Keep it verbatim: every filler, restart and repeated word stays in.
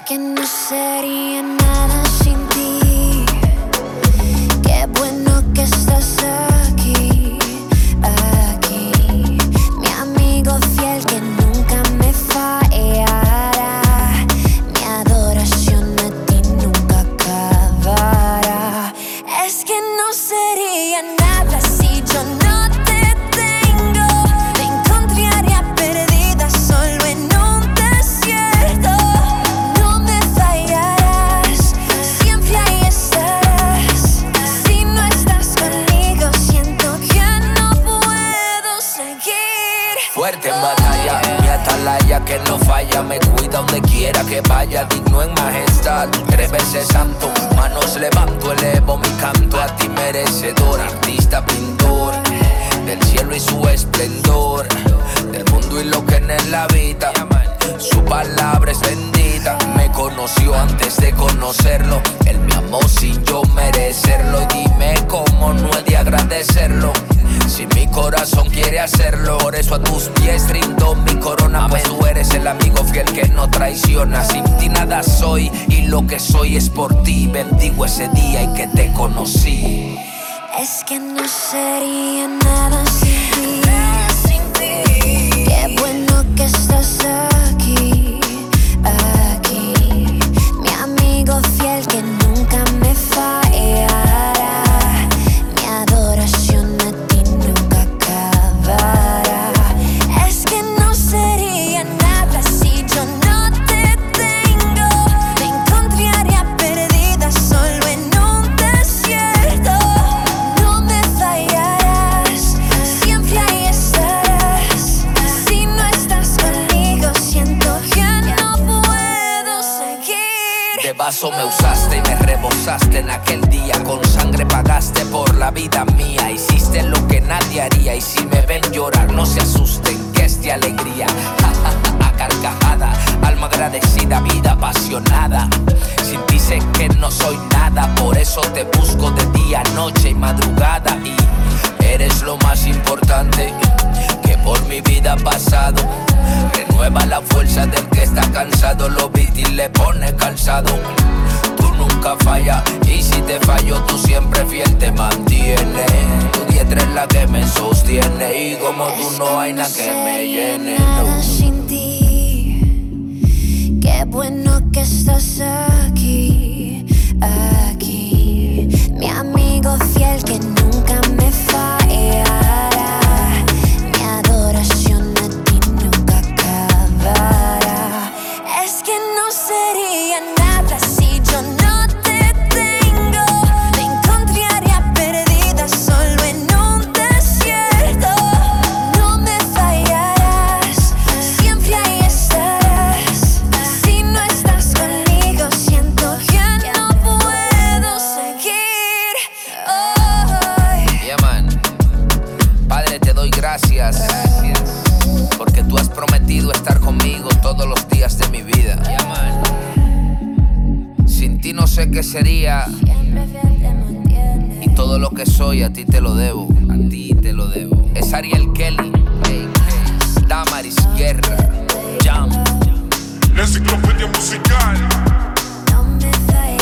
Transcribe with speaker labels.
Speaker 1: que no sería nada sin ti. Qué bueno que estás aquí, aquí. Mi amigo fiel que nunca me fallará. Mi adoración a ti nunca acabará. Es que no sería nada si yo no te tengo. Me encontraría perdida solo en un desierto. No me fallarás, siempre ahí estarás. Si no estás conmigo, siento que no puedo seguir.
Speaker 2: Fuerte en batalla, mi atalaya que no falla. Me cuida donde quiera que vaya, digno en majestad. Tres veces santo, manos levanto, elevo mi canto. A ti merecedor, artista, pintor del cielo y su esplendor, del mundo y lo que en él habita. Su palabra es bendita. Me conoció antes de conocerlo. Él me amó sin yo merecerlo. Y dime cómo no he de agradecerlo si mi corazón quiere hacerlo. Por eso a tus pies rindo mi corona, pues tú eres el amigo fiel que no traiciona. Sin ti nada soy y lo que soy es por ti. Bendigo ese día en que te conocí.
Speaker 1: Es que no sería nada sin ti. Qué bueno que estás aquí, aquí. Mi amigo fiel que nunca me fallará. Mi adoración a ti nunca acabará. Es que no sería nada si yo no te tengo. Me encontraría perdida solo en un desierto. No me fallarás, siempre ahí estarás. Si no estás conmigo, siento que no puedo seguir.
Speaker 2: De vaso me usaste y me rebosaste en aquel día. Con sangre pagaste por la vida mía. Hiciste lo que nadie haría. Y si me ven llorar, no se asusten, que es de alegría. Ja, ja, ja, a carcajada, alma agradecida, vida apasionada. Sin ti sé que no soy nada. Por eso te busco de día, noche y madrugada. Y eres lo más importante que por mi vida ha pasado. Renueva la fuerza del que está cansado. Lo viste y le pone calzado. Tú nunca fallas y si te fallo tú siempre fiel te mantienes. Tu diestra es la que me sostiene y como tú no hay nada que me llene.
Speaker 1: Nada sin ti. Qué bueno que estás aquí, aquí. Mi amigo fiel que nunca me fallará. Mi adoración a ti nunca acabará. Es que no sería nada si yo no te tengo. Me encontraría perdida solo en un desierto. No me fallarás, siempre ahí estarás. Si no estás conmigo, siento que no puedo seguir. Oh.
Speaker 2: Yeah, man. Padre, te doy gracias, gracias, porque tú has prometido estar conmigo todos los días de mi vida. Yeah, man. Sin ti no sé qué sería.
Speaker 1: Siempre fiel te mantiene.
Speaker 2: Y todo lo que soy a ti te lo debo. A ti te lo debo. Es Ariel Kelly, hey, Damaris Guerra, Jam.
Speaker 3: La enciclopedia musical.
Speaker 1: No me fallarás.